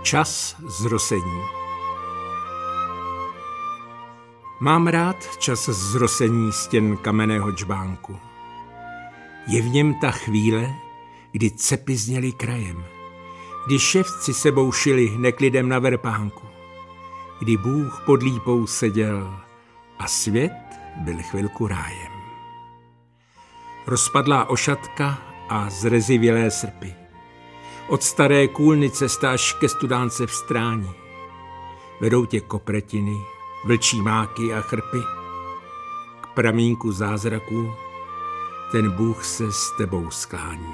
Čas zrosení. Mám rád čas zrosení stěn kamenného džbánku. Je v něm ta chvíle, kdy cepy zněly krajem, kdy ševci sebou šili neklidem na verpánku, kdy Bůh pod lípou seděl a svět byl chvilku rájem. Rozpadlá ošatka a zrezivělé srpy, od staré kůlny cesta až ke studánce v Stráni, vedou tě kopretiny, vlčí máky a chrpy, k pramínku zázraků ten Bůh se s tebou sklání.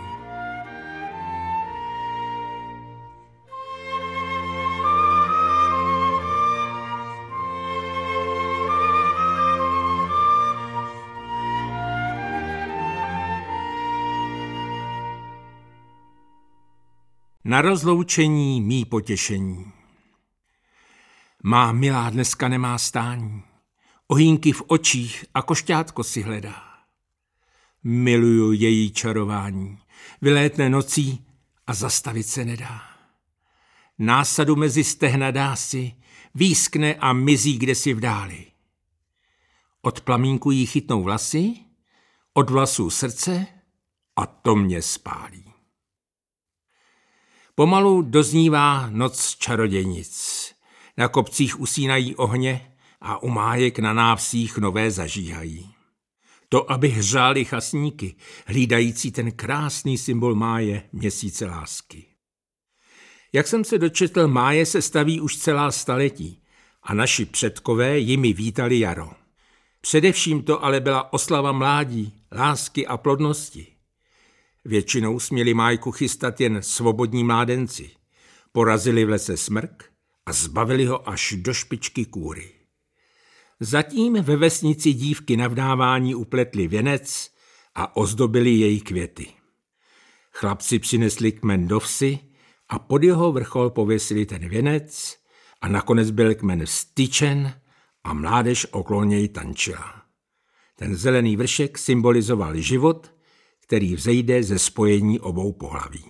Na rozloučení mý potěšení. Má milá dneska nemá stání, ohýnky v očích a košťátko si hledá. Miluju její čarování, vylétne nocí a zastavit se nedá. Násadu mezi stehna dá si, výskne a mizí kdesi v dáli. Od plamínku jí chytnou vlasy, od vlasů srdce a to mě spálí. Pomalu doznívá noc čarodějnic. Na kopcích usínají ohně a u májek na návsích nové zažíhají. To, aby hřály chasníky, hlídající ten krásný symbol máje, měsíce lásky. Jak jsem se dočetl, máje se staví už celá staletí a naši předkové jimi vítali jaro. Především to ale byla oslava mládí, lásky a plodnosti. Většinou směli májku chystat jen svobodní mládenci. Porazili v lese smrk a zbavili ho až do špičky kůry. Zatím ve vesnici dívky na vdávání upletly věnec a ozdobili její květy. Chlapci přinesli kmen do vsi a pod jeho vrchol pověsili ten věnec a nakonec byl kmen vztyčen a mládež okolo něj tančila. Ten zelený vršek symbolizoval život, který vzejde ze spojení obou pohlaví.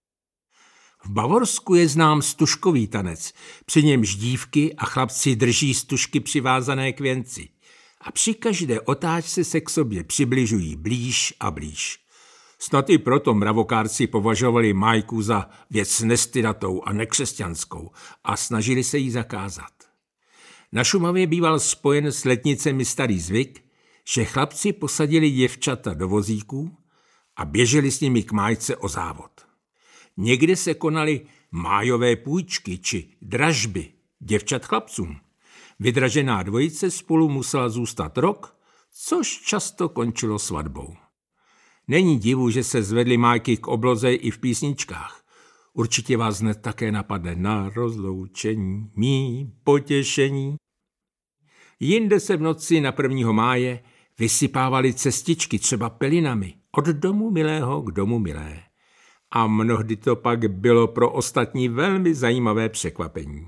V Bavorsku je znám stužkový tanec, při němž dívky a chlapci drží stužky přivázané k věnci a při každé otáčce se k sobě přibližují blíž a blíž. Snad i proto mravokárci považovali májku za věc nestydatou a nekřesťanskou a snažili se jí zakázat. Na Šumavě býval spojen s letnicemi starý zvyk, že chlapci posadili děvčata do vozíků a běželi s nimi k májce o závod. Někde se konaly májové půjčky či dražby děvčat chlapcům. Vydražená dvojice spolu musela zůstat rok, což často končilo svatbou. Není divu, že se zvedly májky k obloze i v písničkách. Určitě vás hned také napadne na rozloučení, mý potěšení. Jinde se v noci na 1. máje vysypávaly cestičky třeba pelinami od domu milého k domu milé. A mnohdy to pak bylo pro ostatní velmi zajímavé překvapení.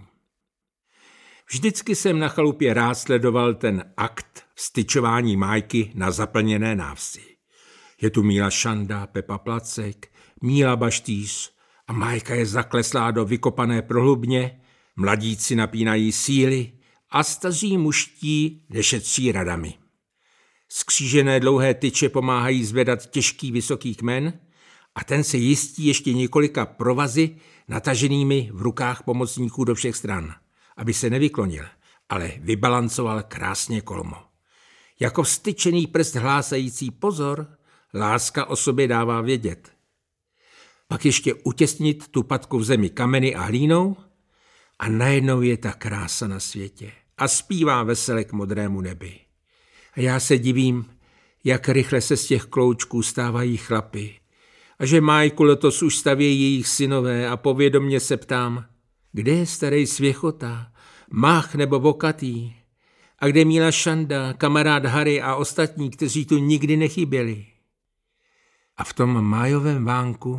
Vždycky jsem na chalupě rád sledoval ten akt vztyčování májky na zaplněné návsi. Je tu Míla Šanda, Pepa Placek, Míla Baštýř a májka je zakleslá do vykopané prohlubně, mladíci napínají síly a staří mužtí nešetří radami. Skřížené dlouhé tyče pomáhají zvedat těžký vysoký kmen a ten se jistí ještě několika provazy nataženými v rukách pomocníků do všech stran, aby se nevyklonil, ale vybalancoval krásně kolmo. Jako vztyčený prst hlásající pozor, láska o sobě dává vědět. Pak ještě utěsnit tu patku v zemi kameny a hlínou a najednou je ta krása na světě a zpívá vesele k modrému nebi. A já se divím, jak rychle se z těch kloučků stávají chlapy a že májku letos už stavějí jejich synové a povědomně se ptám, kde je starej Svěchota, Mach nebo Vokatý a kde Míla Šanda, kamarád Harry a ostatní, kteří tu nikdy nechyběli. A v tom májovém vánku